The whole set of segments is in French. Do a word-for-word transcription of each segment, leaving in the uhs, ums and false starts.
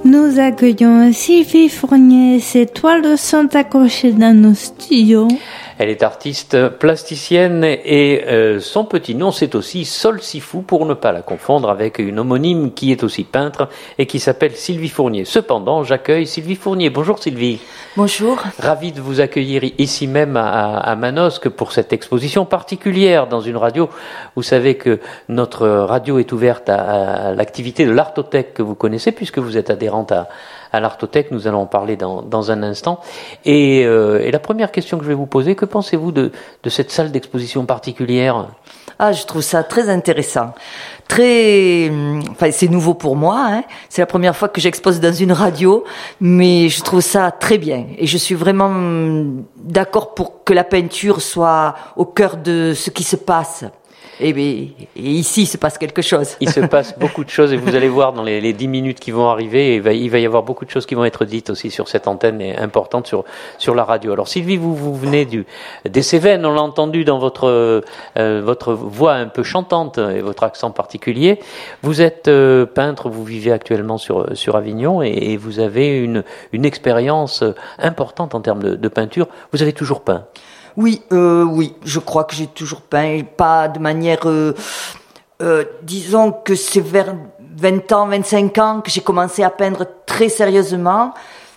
Nous accueillons Sylvie Fournier. Ses toiles sont accrochées dans nos studios. Elle est artiste plasticienne et euh, son petit nom c'est aussi Sol Sifou, pour ne pas la confondre avec une homonyme qui est aussi peintre et qui s'appelle Sylvie Fournier. Cependant, j'accueille Sylvie Fournier. Bonjour Sylvie. Bonjour. Ravi de vous accueillir ici même à, à Manosque pour cette exposition particulière dans une radio. Vous savez que notre radio est ouverte à, à l'activité de l'Artothèque que vous connaissez puisque vous êtes adhérente à à l'Artothèque, nous allons en parler dans, dans un instant. Et, euh, et la première question que je vais vous poser, que pensez-vous de, de cette salle d'exposition particulière ? Ah, je trouve ça très intéressant. Très, enfin, c'est nouveau pour moi, hein. C'est la première fois que j'expose dans une radio, mais je trouve ça très bien. Et je suis vraiment d'accord pour que la peinture soit au cœur de ce qui se passe. Et, et ici, il se passe quelque chose. Il se passe beaucoup de choses et vous allez voir dans les, les dix minutes qui vont arriver, il va, il va y avoir beaucoup de choses qui vont être dites aussi sur cette antenne et importantes sur, sur la radio. Alors Sylvie, vous, vous venez du, des Cévennes, on l'a entendu dans votre, euh, votre voix un peu chantante et votre accent particulier. Vous êtes euh, peintre, vous vivez actuellement sur, sur Avignon et, et vous avez une, une expérience importante en termes de, de peinture. Vous avez toujours peint ? Oui, euh, oui, je crois que j'ai toujours peint, pas de manière, euh, euh, disons que c'est vers vingt ans, vingt-cinq ans que j'ai commencé à peindre très sérieusement.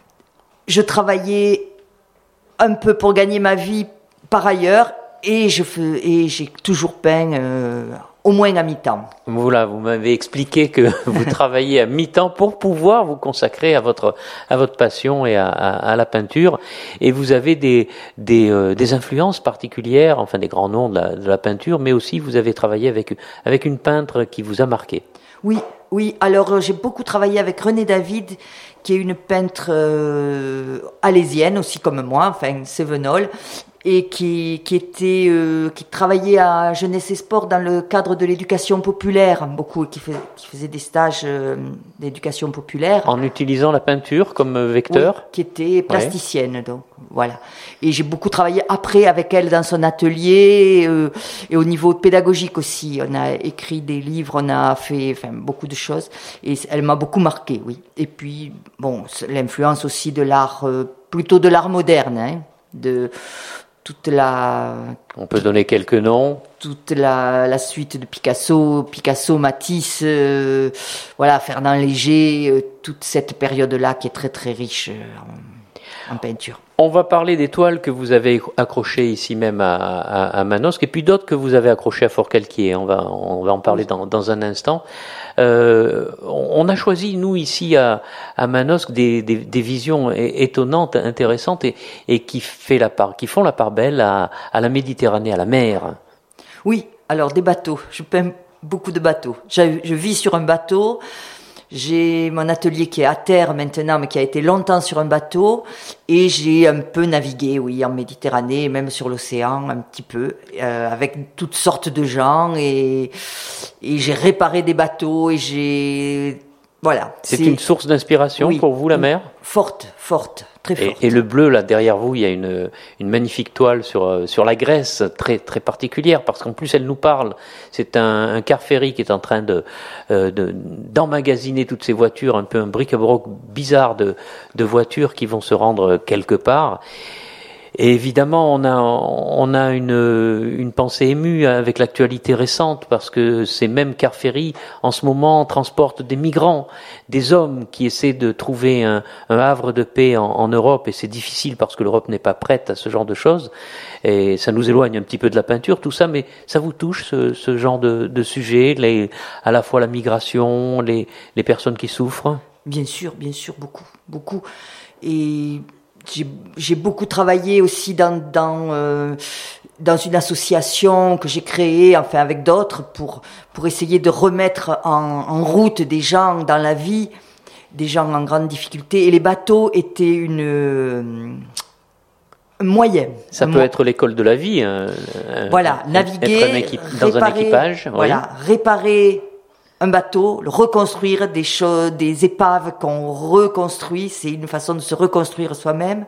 Je travaillais un peu pour gagner ma vie par ailleurs et je fais, et j'ai toujours peint euh, au moins à mi-temps. Voilà, vous m'avez expliqué que vous travaillez à mi-temps pour pouvoir vous consacrer à votre à votre passion et à, à, à la peinture. Et vous avez des des, euh, des influences particulières, enfin des grands noms de la, de la peinture, mais aussi vous avez travaillé avec avec une peintre qui vous a marqué. Oui, oui. Alors euh, j'ai beaucoup travaillé avec Renée David, qui est une peintre euh, alésienne aussi comme moi, enfin cévenole. Et qui qui était euh, qui travaillait à Jeunesse et Sport dans le cadre de l'éducation populaire beaucoup, qui, fait, qui faisait des stages euh, d'éducation populaire en utilisant la peinture comme vecteur. Oui, qui était plasticienne, ouais. Donc voilà. Et j'ai beaucoup travaillé après avec elle dans son atelier euh, et au niveau pédagogique aussi. On a écrit des livres, on a fait enfin beaucoup de choses et elle m'a beaucoup marqué, oui. Et puis bon, l'influence aussi de l'art euh, plutôt de l'art moderne, hein, de toute la... On peut donner quelques noms. Toute la, la suite de Picasso, Picasso, Matisse, euh, voilà, Fernand Léger, euh, toute cette période-là qui est très très riche euh, en, en peinture. On va parler des toiles que vous avez accrochées ici même à, à, à Manosque et puis d'autres que vous avez accrochées à Forcalquier. On va, on va en parler dans, dans un instant. Euh, on a choisi, nous, ici à, à Manosque, des, des, des visions étonnantes, intéressantes et, et qui, fait la part, qui font la part belle à, à la Méditerranée, à la mer. Oui, alors des bateaux. Je peins beaucoup de bateaux. Je, je vis sur un bateau. J'ai mon atelier qui est à terre maintenant, mais qui a été longtemps sur un bateau. Et j'ai un peu navigué, oui, en Méditerranée, même sur l'océan, un petit peu, euh, avec toutes sortes de gens. Et, et j'ai réparé des bateaux et j'ai... Voilà. C'est, c'est une source d'inspiration, oui, pour vous, la mer ? Forte, forte, très forte. Et, et le bleu, là, derrière vous, il y a une, une magnifique toile sur, sur la Grèce, très, très particulière, parce qu'en plus, elle nous parle. C'est un, un car ferry qui est en train de, euh, de, d'emmagasiner toutes ces voitures, un peu un bric-à-broc bizarre de, de voitures qui vont se rendre quelque part. Et évidemment, on a, on a une, une pensée émue avec l'actualité récente, parce que ces mêmes cars ferry, en ce moment, transportent des migrants, des hommes qui essaient de trouver un, un havre de paix en, en Europe, et c'est difficile parce que l'Europe n'est pas prête à ce genre de choses, et ça nous éloigne un petit peu de la peinture, tout ça, mais ça vous touche, ce, ce genre de, de sujet, les, à la fois la migration, les, les personnes qui souffrent ? Bien sûr, bien sûr, beaucoup, beaucoup. Et... J'ai, j'ai beaucoup travaillé aussi dans dans euh, dans une association que j'ai créée, enfin avec d'autres, pour pour essayer de remettre en, en route des gens dans la vie, des gens en grande difficulté. Et les bateaux étaient une euh, un moyen. Ça un peut mo- être l'école de la vie. Un, voilà, un, naviguer, être un équipe, dans réparer, un équipage. Voilà, oui. réparer un bateau, le reconstruire, des choses, des épaves qu'on reconstruit, c'est une façon de se reconstruire soi-même.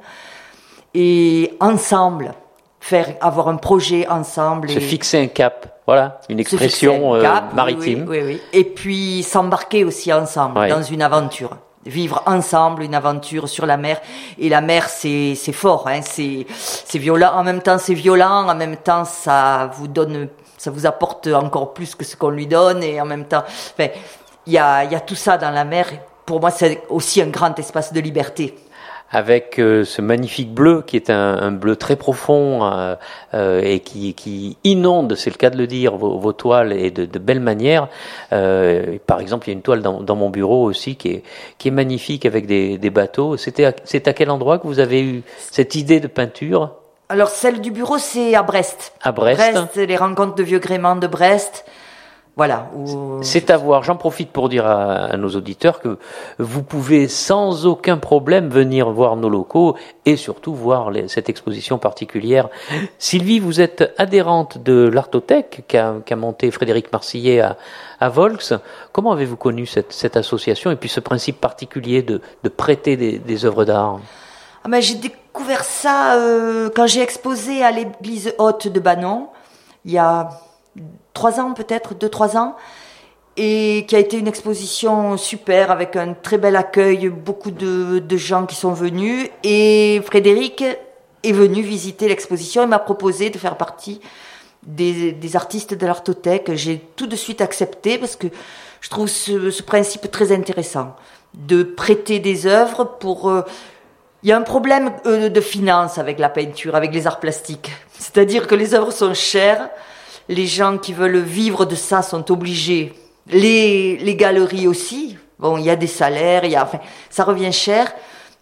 Et ensemble, faire, avoir un projet ensemble. Se et fixer un cap, voilà, une expression cap, euh, maritime. Oui, oui, oui. Et puis s'embarquer aussi ensemble, ouais, dans une aventure. vivre ensemble une aventure sur la mer. Et la mer, c'est c'est fort, hein, c'est c'est violent. En même temps, c'est violent. En même temps, ça vous donne, ça vous apporte encore plus que ce qu'on lui donne. Et en même temps, enfin, il y a il y a tout ça dans la mer. Pour moi, c'est aussi un grand espace de liberté. Avec euh, ce magnifique bleu qui est un, un bleu très profond euh, euh, et qui, qui inonde, c'est le cas de le dire, vos, vos toiles et de, de belle manière. Euh, par exemple, il y a une toile dans, dans mon bureau aussi qui est, qui est magnifique avec des, des bateaux. C'était à, c'est à quel endroit que vous avez eu cette idée de peinture ? Alors, celle du bureau, c'est à Brest. À Brest. Brest, les rencontres de vieux gréments de Brest. Voilà. Où... C'est à voir. J'en profite pour dire à, à nos auditeurs que vous pouvez sans aucun problème venir voir nos locaux et surtout voir les, cette exposition particulière. Sylvie, vous êtes adhérente de l'Artothèque qu'a, qu'a monté Frédéric Marcillet à, à Volx. Comment avez-vous connu cette, cette association et puis ce principe particulier de, de prêter des, des œuvres d'art ? Ah ben, j'ai découvert ça euh, quand j'ai exposé à l'église haute de Banon, il y a trois ans peut-être, deux, trois ans, et qui a été une exposition super avec un très bel accueil, beaucoup de, de gens qui sont venus, et Frédéric est venu visiter l'exposition et m'a proposé de faire partie des, des artistes de l'Artothèque. J'ai tout de suite accepté parce que je trouve ce, ce principe très intéressant, de prêter des œuvres pour... Euh, il y a un problème euh, de finance avec la peinture, avec les arts plastiques, c'est-à-dire que les œuvres sont chères. Les gens qui veulent vivre de ça sont obligés. Les, les galeries aussi. Bon, il y a des salaires, il y a, enfin, ça revient cher.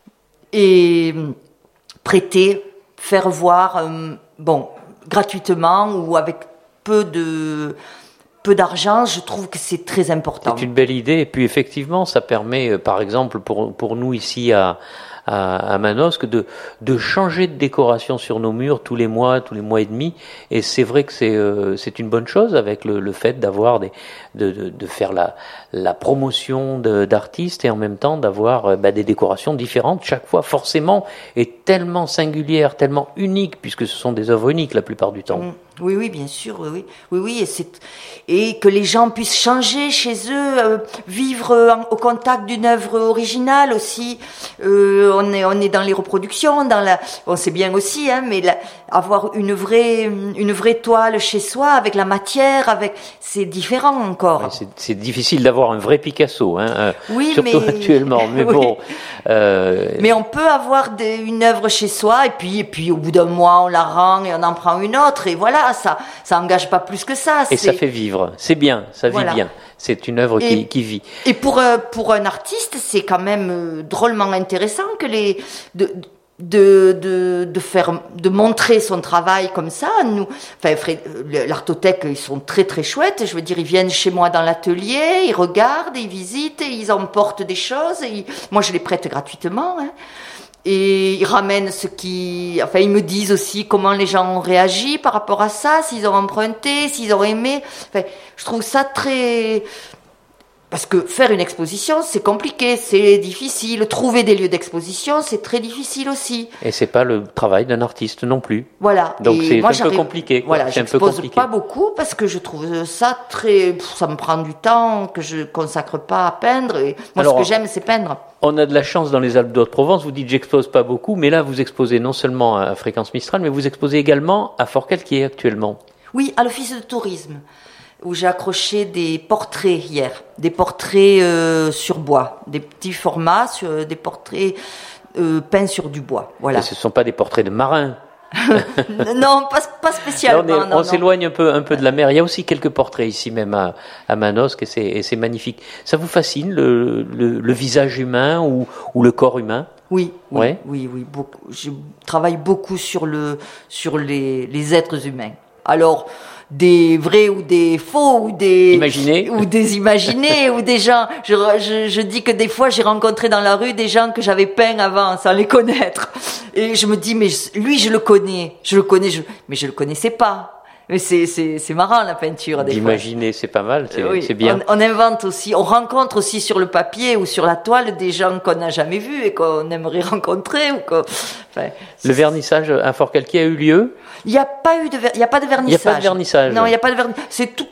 Et prêter, faire voir, euh, bon, gratuitement ou avec peu de, peu d'argent, je trouve que c'est très important. C'est une belle idée. Et puis effectivement, ça permet, par exemple, pour, pour nous ici à, à, à Manosque, de, de changer de décoration sur nos murs tous les mois, tous les mois et demi. Et c'est vrai que c'est, euh, c'est une bonne chose avec le, le fait d'avoir des, de, de, de faire la, la promotion de, d'artistes et en même temps d'avoir euh, bah, des décorations différentes chaque fois, forcément, et tellement singulières, tellement uniques, puisque ce sont des œuvres uniques la plupart du temps. Mmh. Oui, oui, bien sûr, oui, oui, oui, oui, et c'est et que les gens puissent changer chez eux, euh, vivre en, au contact d'une œuvre originale aussi. Euh, on est, on est dans les reproductions, dans la, on sait bien aussi, hein, mais la, avoir une vraie, une vraie toile chez soi avec la matière, avec, c'est différent encore. Ouais, c'est, c'est difficile d'avoir un vrai Picasso, hein, euh, oui, surtout mais... actuellement. Mais oui. bon, euh... mais on peut avoir des, une œuvre chez soi et puis, et puis au bout d'un mois on la rend et on en prend une autre et voilà. Ça, ça engage pas plus que ça. Et c'est... ça fait vivre. C'est bien, ça vit voilà. bien. C'est une œuvre qui, qui vit. Et pour euh, pour un artiste, c'est quand même euh, drôlement intéressant que les de de de de faire de montrer son travail comme ça. Nous, enfin, l'Artothèque, ils sont très très chouettes. Je veux dire, ils viennent chez moi dans l'atelier, ils regardent, ils visitent, ils emportent des choses. Et ils... Moi, je les prête gratuitement. Hein. Et ils ramènent ce qui... Enfin, ils me disent aussi comment les gens ont réagi par rapport à ça, s'ils ont emprunté, s'ils ont aimé. Enfin, je trouve ça très... Parce que faire une exposition, c'est compliqué, c'est difficile. Trouver des lieux d'exposition, c'est très difficile aussi. Et c'est pas le travail d'un artiste non plus. Voilà. Donc et c'est moi, un peu compliqué. Quoi. Voilà, c'est un peu compliqué. Pas beaucoup parce que je trouve ça très... Ça me prend du temps que je consacre pas à peindre. Et moi, Alors, ce que j'aime, c'est peindre. On a de la chance dans les Alpes d'Haute-Provence. Vous dites j'expose pas beaucoup, mais là vous exposez non seulement à Fréquence Mistral, mais vous exposez également à Forcalquier actuellement. Oui, à l'office de tourisme, où j'ai accroché des portraits hier, des portraits euh, sur bois, des petits formats, sur, des portraits euh, peints sur du bois. Voilà. Et ce ne sont pas des portraits de marins. Non, pas, pas spécialement. Là, on, est, non, on non. s'éloigne un peu, un peu de la mer. Il y a aussi quelques portraits ici même à, à Manosque et c'est, et c'est magnifique. Ça vous fascine le, le, le visage humain ou, ou le corps humain ? Oui, oui, ouais. oui, oui, beaucoup. Je travaille beaucoup sur le, sur les, les êtres humains. Alors, des vrais ou des faux ou des imaginés ou des imaginés ou des gens. Je, je, je dis que des fois j'ai rencontré dans la rue des gens que j'avais peints avant sans les connaître et je me dis mais lui je le connais, je le connais, je, mais je le connaissais pas. Mais c'est c'est c'est marrant la peinture des D'imaginer, fois. c'est pas mal, c'est, oui, c'est bien. On, on invente aussi, on rencontre aussi sur le papier ou sur la toile des gens qu'on n'a jamais vus et qu'on aimerait rencontrer ou qu'on. Enfin, le vernissage à Forcalquier a eu lieu ? Il n'y a pas eu de ver... il y a pas de vernissage. Il n'y a pas de vernissage. Non, il n'y a pas de vernissage. C'est tout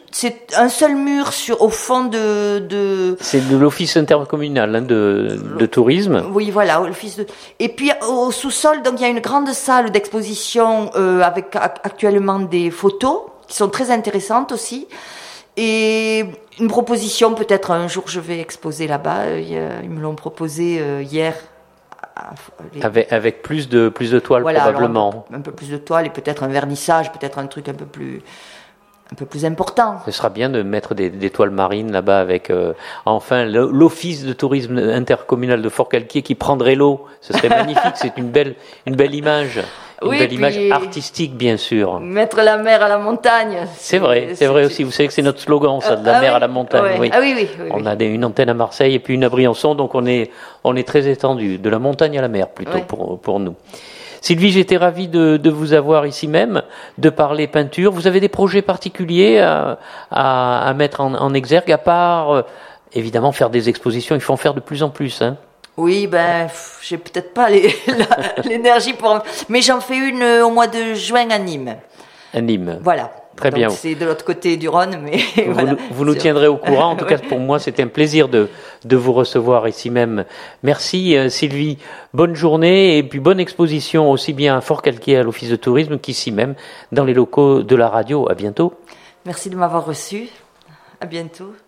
c'est un seul mur sur au fond de. de c'est de l'office intercommunal hein, de, de tourisme. Oui, voilà, l'office de. Et puis au sous-sol, donc il y a une grande salle d'exposition euh, avec actuellement des photos qui sont très intéressantes aussi. Et une proposition, peut-être un jour je vais exposer là-bas. Ils me l'ont proposé euh, hier. Les... Avec, avec plus de plus de toiles voilà, probablement. Alors un, peu, un peu plus de toiles et peut-être un vernissage, peut-être un truc un peu plus un peu plus important. Ce sera bien de mettre des, des toiles marines là-bas avec euh, enfin l'office de tourisme intercommunal de Forcalquier qui prendrait l'eau. Ce serait magnifique. C'est une belle une belle image. Une oui, belle image artistique, bien sûr. Mettre la mer à la montagne. C'est, c'est vrai, c'est, c'est vrai aussi. Vous savez que c'est notre slogan, ça, de la ah, mer oui, à la montagne. ouais. Oui. Ah oui, oui, oui. On a des, une antenne à Marseille et puis une à Briançon, donc on est, on est très étendu. De la montagne à la mer, plutôt, oui. pour, pour nous. Sylvie, j'étais ravi de, de vous avoir ici même, de parler peinture. Vous avez des projets particuliers à, à, à mettre en, en exergue, à part, euh, évidemment, faire des expositions. Il faut en faire de plus en plus, hein. Oui, ben, j'ai peut-être pas les, la, l'énergie pour... Mais j'en fais une au mois de juin à Nîmes. À Nîmes. Voilà. Très donc bien. C'est de l'autre côté du Rhône, mais vous, voilà. Nous, vous nous tiendrez au courant. En tout cas, pour moi, c'était un plaisir de, de vous recevoir ici même. Merci, euh, Sylvie. Bonne journée et puis bonne exposition aussi bien à Forcalquier à l'Office de tourisme qu'ici même dans les locaux de la radio. À bientôt. Merci de m'avoir reçu. À bientôt.